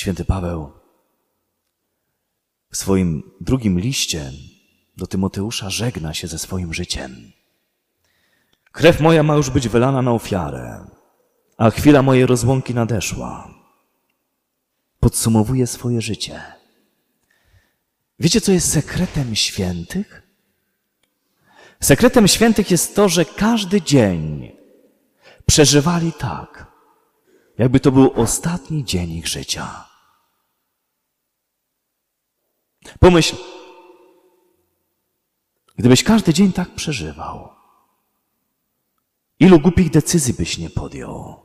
Święty Paweł w swoim drugim liście do Tymoteusza żegna się ze swoim życiem. Krew moja ma już być wylana na ofiarę, a chwila mojej rozłąki nadeszła. Podsumowuje swoje życie. Wiecie, co jest sekretem świętych? Sekretem świętych jest to, że każdy dzień przeżywali tak, jakby to był ostatni dzień ich życia. Pomyśl, gdybyś każdy dzień tak przeżywał, ilu głupich decyzji byś nie podjął?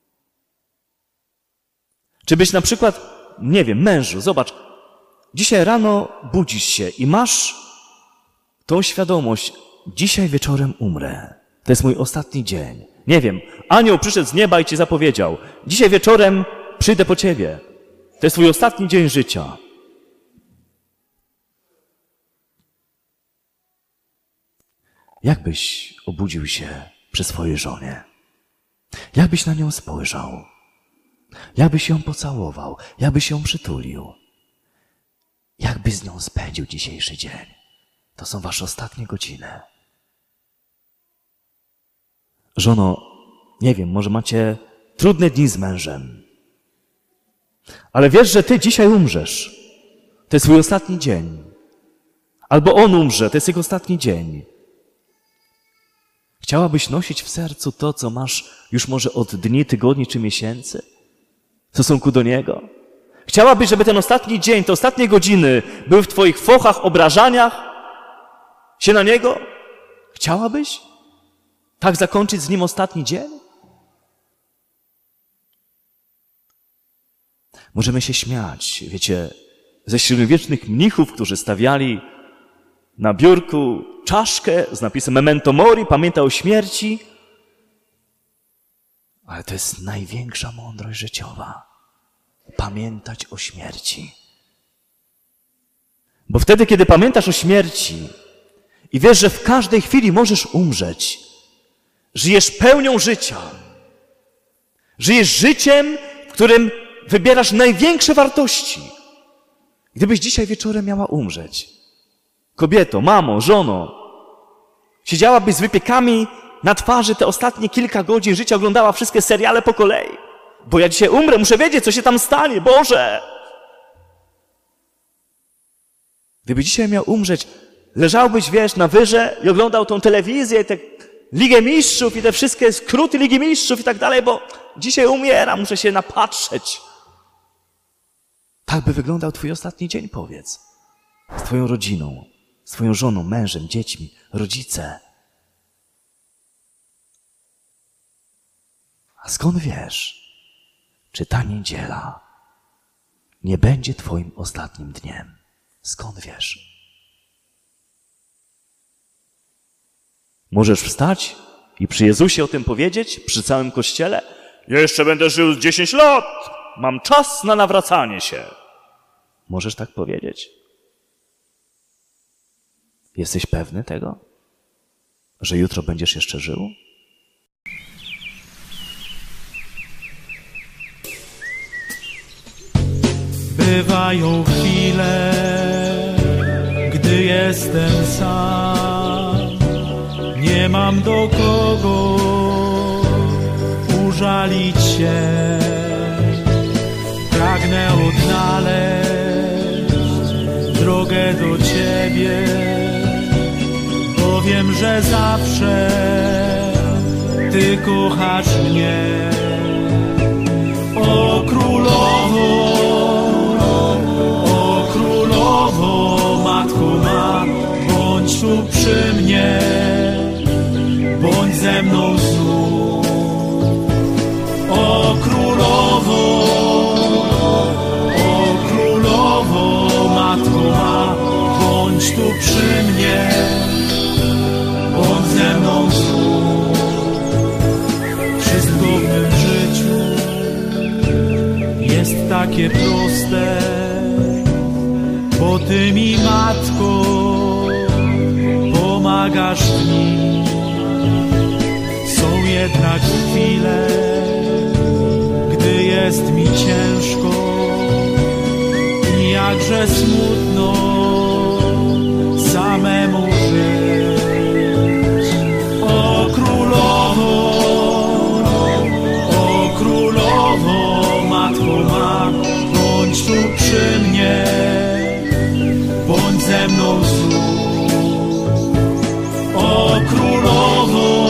Czy byś na przykład, nie wiem, mężu, zobacz, dzisiaj rano budzisz się i masz tą świadomość, dzisiaj wieczorem umrę. To jest mój ostatni dzień. Nie wiem, anioł przyszedł z nieba i ci zapowiedział, dzisiaj wieczorem przyjdę po ciebie. To jest twój ostatni dzień życia. Jak byś obudził się przy swojej żonie? Jak byś na nią spojrzał? Jak byś ją pocałował? Jak byś ją przytulił? Jak byś z nią spędził dzisiejszy dzień? To są wasze ostatnie godziny. Żono, nie wiem, może macie trudne dni z mężem, ale wiesz, że ty dzisiaj umrzesz. To jest twój ostatni dzień. Albo on umrze, to jest jego ostatni dzień. Chciałabyś nosić w sercu to, co masz już może od dni, tygodni czy miesięcy w stosunku do niego? Chciałabyś, żeby ten ostatni dzień, te ostatnie godziny były w twoich fochach, obrażaniach się na niego? Chciałabyś tak zakończyć z nim ostatni dzień? Możemy się śmiać, wiecie, ze średniowiecznych mnichów, którzy stawiali na biurku czaszkę z napisem Memento Mori, pamiętaj o śmierci. Ale to jest największa mądrość życiowa. Pamiętać o śmierci. Bo wtedy, kiedy pamiętasz o śmierci i wiesz, że w każdej chwili możesz umrzeć, żyjesz pełnią życia. Żyjesz życiem, w którym wybierasz największe wartości. Gdybyś dzisiaj wieczorem miała umrzeć, kobieto, mamo, żono, siedziałabyś z wypiekami na twarzy te ostatnie kilka godzin życia, oglądała wszystkie seriale po kolei. Bo ja dzisiaj umrę, muszę wiedzieć, co się tam stanie, Boże! Gdybyś dzisiaj miał umrzeć, leżałbyś, wiesz, na wyrze i oglądał tą telewizję, tę Ligę Mistrzów i te wszystkie skróty Ligi Mistrzów i tak dalej, bo dzisiaj umieram, muszę się napatrzeć. Tak by wyglądał twój ostatni dzień, powiedz. Z twoją rodziną, z twoją żoną, mężem, dziećmi, rodzice. A skąd wiesz, czy ta niedziela nie będzie twoim ostatnim dniem? Skąd wiesz? Możesz wstać i przy Jezusie o tym powiedzieć, przy całym Kościele? Ja jeszcze będę żył 10 lat, mam czas na nawracanie się. Możesz tak powiedzieć? Jesteś pewny tego, że jutro będziesz jeszcze żył? Bywają chwile, gdy jestem sam, nie mam do kogo użalić się. Pragnę odnaleźć drogę do Ciebie, bo wiem, że zawsze Ty kochasz mnie. O Królowo, Matko ma, bądź tu przy mnie, bądź ze mną znów. O Królowo, Matko ma, bądź tu przy mnie, bądź ze mną znów. Wszystko w mym życiu jest takie proste, bo Ty mi, Matko, pomagasz mi. Są jednak chwile, gdy jest mi ciężko, jakże smutno samemu żyć. O królowo, matko ma, bądź tu przy mnie, bądź ze mną znów. O królowo,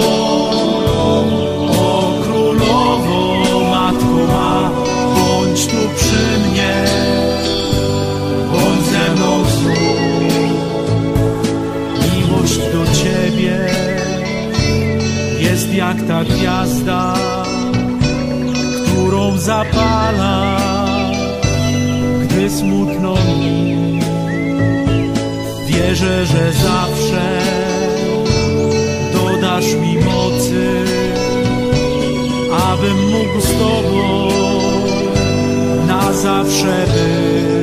matko ma, bądź tu przy mnie, bądź ze mną znów. Miłość do Ciebie jest jak ta gwiazda, którą zapala, gdy smutno mi. Wierzę, że zawsze dodasz mi mocy, abym mógł z Tobą na zawsze być.